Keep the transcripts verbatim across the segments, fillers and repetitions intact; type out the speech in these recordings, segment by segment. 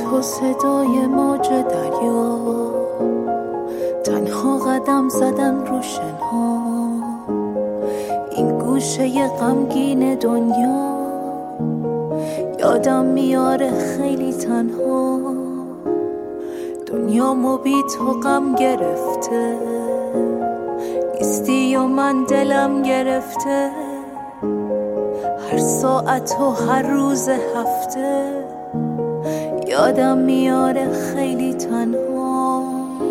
تو صدای موج دریا، تنها قدم زدن رو شنها، این گوشه غمگین دنیا یادم میاره خیلی تنها. دنیامو بی تو غم گرفته، نیستی و من دلم گرفته، هر ساعت و هر روز هفته یادم میاره خیلی تنها.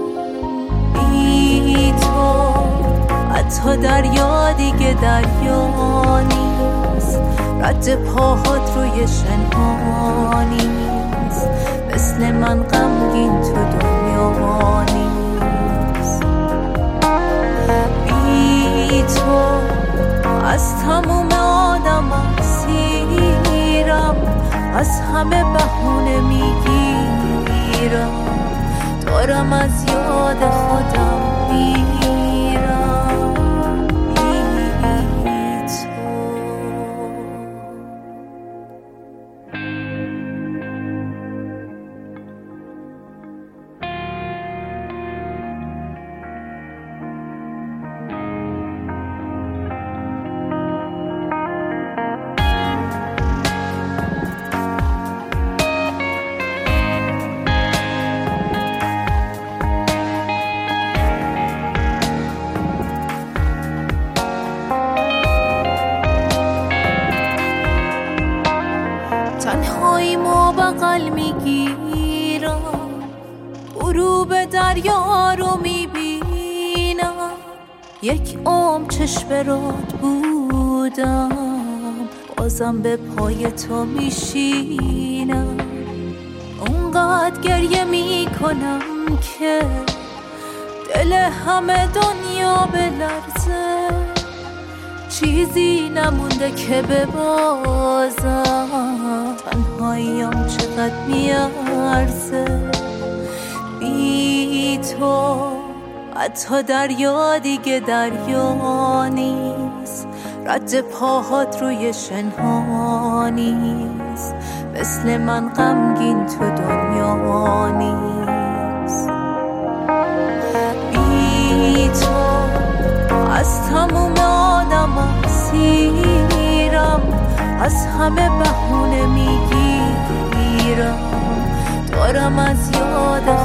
بی تو حتی دریا دیگه دریا نیست، رد پاهات روی شنها نیست، مثل من غمگین تو دنیا نیست. بی تو از تموم آدم اسیرم، از همه بهونه میگیرم، دارم از یاد خودم میرم. تنهاییمو بغل میگیرم، غروب دریا رو میبینم، یک عمر چشم راد بودم، بازم به پای تو میشینم. اونقدر گریه میکنم که دل همه دنیا بلرزه، چیزی نمونده که ببازم، تنهاییم چقدر میارزه. بی تو حتی دریا دیگه دریا نیست، رد پاهات روی شنها نیست، مثل من غمگین تو دنیا نیست. بی تو از تموم آدم اسیرم، از همه بهونه میگیرم، دارم از یاد